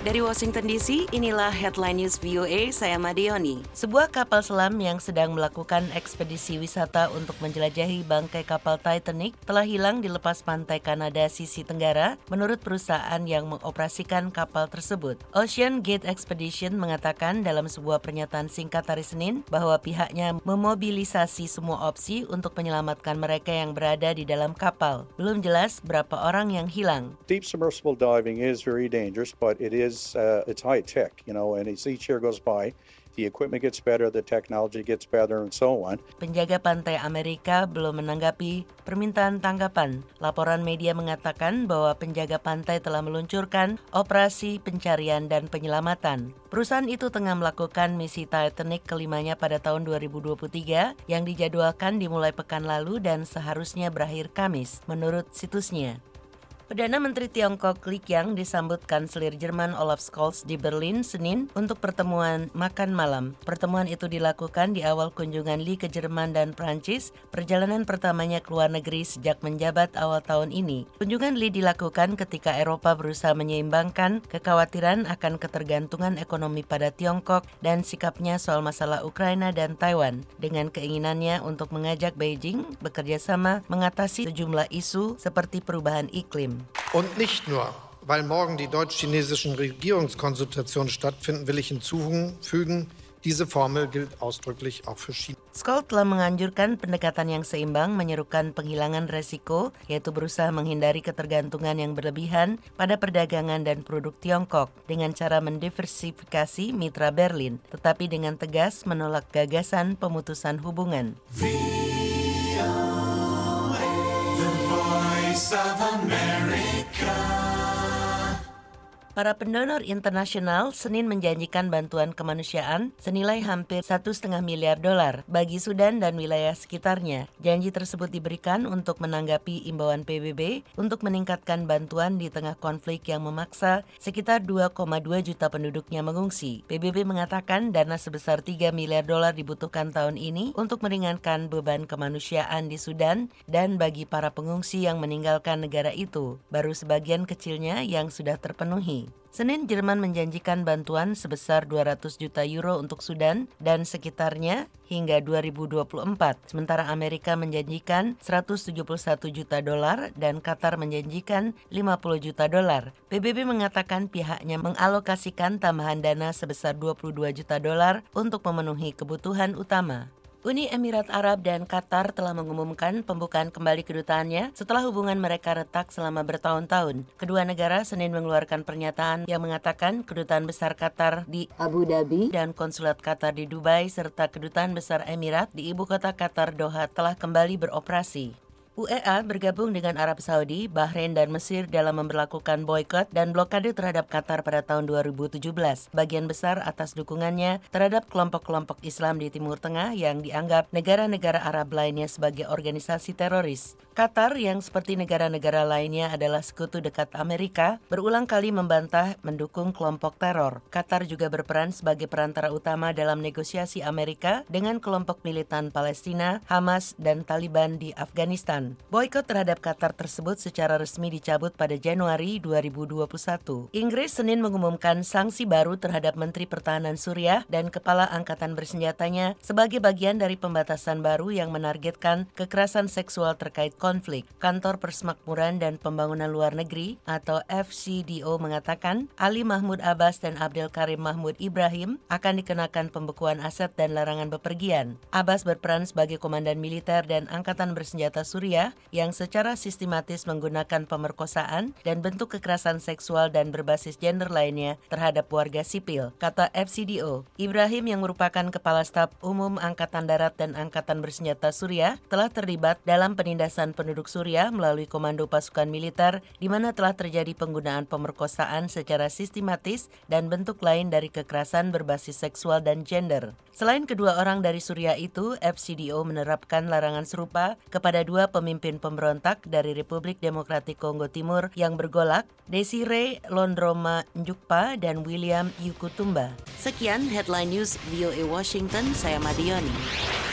Dari Washington DC, inilah Headline News VOA, saya Madioni. Sebuah kapal selam yang sedang melakukan ekspedisi wisata untuk menjelajahi bangkai kapal Titanic telah hilang di lepas pantai Kanada sisi tenggara, menurut perusahaan yang mengoperasikan kapal tersebut. Ocean Gate Expedition mengatakan dalam sebuah pernyataan singkat hari Senin bahwa pihaknya memobilisasi semua opsi untuk menyelamatkan mereka yang berada di dalam kapal. Belum jelas berapa orang yang hilang. Deep submersible diving is very dangerous, but it's high tech, and as each year goes by, the equipment gets better, the technology gets better, and so on. Penjaga pantai Amerika belum menanggapi permintaan tanggapan. Laporan media mengatakan bahwa penjaga pantai telah meluncurkan operasi pencarian dan penyelamatan. Perusahaan itu tengah melakukan misi Titanic kelimanya pada tahun 2023 yang dijadwalkan dimulai pekan lalu dan seharusnya berakhir Kamis, menurut situsnya. Perdana Menteri Tiongkok Li Qiang disambut Kanselir Jerman Olaf Scholz di Berlin Senin untuk pertemuan makan malam. Pertemuan itu dilakukan di awal kunjungan Li ke Jerman dan Prancis, perjalanan pertamanya ke luar negeri sejak menjabat awal tahun ini. Kunjungan Li dilakukan ketika Eropa berusaha menyeimbangkan kekhawatiran akan ketergantungan ekonomi pada Tiongkok dan sikapnya soal masalah Ukraina dan Taiwan, dengan keinginannya untuk mengajak Beijing bekerja sama mengatasi sejumlah isu seperti perubahan iklim. Und nicht nur, weil morgen die deutsch-chinesischen Regierungskonsultationen stattfinden, will ich hinzufügen, diese Formel gilt ausdrücklich auch für China. Scholz telah menganjurkan pendekatan yang seimbang menyerukan penghilangan resiko, yaitu berusaha menghindari ketergantungan yang berlebihan pada perdagangan dan produk Tiongkok dengan cara mendiversifikasi mitra Berlin, tetapi dengan tegas menolak gagasan pemutusan hubungan. Para pendonor internasional Senin menjanjikan bantuan kemanusiaan senilai hampir $1,5 miliar bagi Sudan dan wilayah sekitarnya. Janji tersebut diberikan untuk menanggapi imbauan PBB untuk meningkatkan bantuan di tengah konflik yang memaksa sekitar 2,2 juta penduduknya mengungsi. PBB mengatakan dana sebesar $3 miliar dibutuhkan tahun ini untuk meringankan beban kemanusiaan di Sudan dan bagi para pengungsi yang meninggalkan negara itu, baru sebagian kecilnya yang sudah terpenuhi. Senin, Jerman menjanjikan bantuan sebesar 200 juta euro untuk Sudan dan sekitarnya hingga 2024. Sementara Amerika menjanjikan $171 juta dan Qatar menjanjikan $50 juta. PBB mengatakan pihaknya mengalokasikan tambahan dana sebesar $22 juta untuk memenuhi kebutuhan utama. Uni Emirat Arab dan Qatar telah mengumumkan pembukaan kembali kedutaannya setelah hubungan mereka retak selama bertahun-tahun. Kedua negara Senin mengeluarkan pernyataan yang mengatakan kedutaan besar Qatar di Abu Dhabi dan konsulat Qatar di Dubai serta kedutaan besar Emirat di ibu kota Qatar Doha telah kembali beroperasi. UEA bergabung dengan Arab Saudi, Bahrain, dan Mesir dalam memberlakukan boikot dan blokade terhadap Qatar pada tahun 2017. Bagian besar atas dukungannya terhadap kelompok-kelompok Islam di Timur Tengah yang dianggap negara-negara Arab lainnya sebagai organisasi teroris. Qatar, yang seperti negara-negara lainnya adalah sekutu dekat Amerika, berulang kali membantah mendukung kelompok teror. Qatar juga berperan sebagai perantara utama dalam negosiasi Amerika dengan kelompok militan Palestina, Hamas, dan Taliban di Afghanistan. Boikot terhadap Qatar tersebut secara resmi dicabut pada Januari 2021. Inggris Senin mengumumkan sanksi baru terhadap Menteri Pertahanan Suriah dan Kepala Angkatan Bersenjatanya sebagai bagian dari pembatasan baru yang menargetkan kekerasan seksual terkait konflik. Kantor Persemakmuran dan Pembangunan Luar Negeri atau FCDO mengatakan Ali Mahmud Abbas dan Abdel Karim Mahmud Ibrahim akan dikenakan pembekuan aset dan larangan bepergian. Abbas berperan sebagai komandan militer dan angkatan bersenjata Suriah yang secara sistematis menggunakan pemerkosaan dan bentuk kekerasan seksual dan berbasis gender lainnya terhadap warga sipil, kata FCDO. Ibrahim, yang merupakan Kepala Staf Umum Angkatan Darat dan Angkatan Bersenjata Suriah, telah terlibat dalam penindasan penduduk Suriah melalui Komando Pasukan Militer, di mana telah terjadi penggunaan pemerkosaan secara sistematis dan bentuk lain dari kekerasan berbasis seksual dan gender. Selain kedua orang dari Suriah itu, FCDO menerapkan larangan serupa kepada dua pemimpin pemberontak dari Republik Demokratik Kongo Timur yang bergolak, Desire Londroma Njukpa dan William Yukutumba. Sekian Headline News VOA Washington, saya Madioni.